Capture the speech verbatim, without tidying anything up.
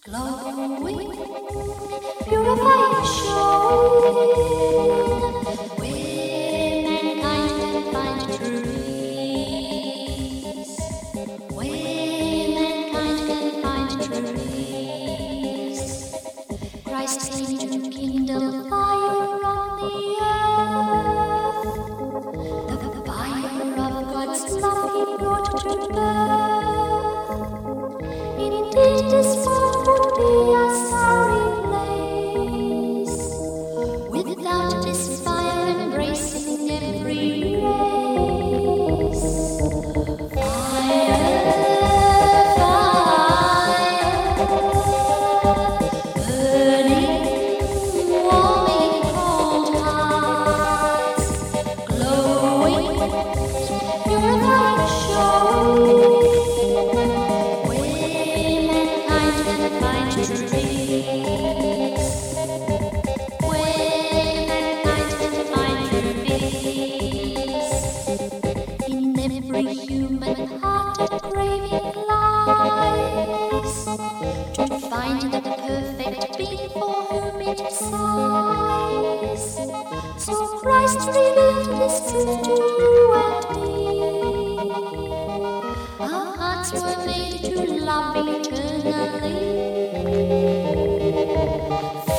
Glowing, purifying shine, where mankind can find true peace, where mankind can find true peace. Christ came to kindle fire on the earth, the fire of God's love He brought to birth. Indeed, this world would be a sorry place without this fire embracing every race. Fire, fire, burning, warming cold hearts, glowing, purifying showing. Find true peace, where mankind can find true peace. In every human heart a craving lies to find the perfect being for whom it sighs. So Christ revealed this truth to you and me. Our hearts were made to love eternally.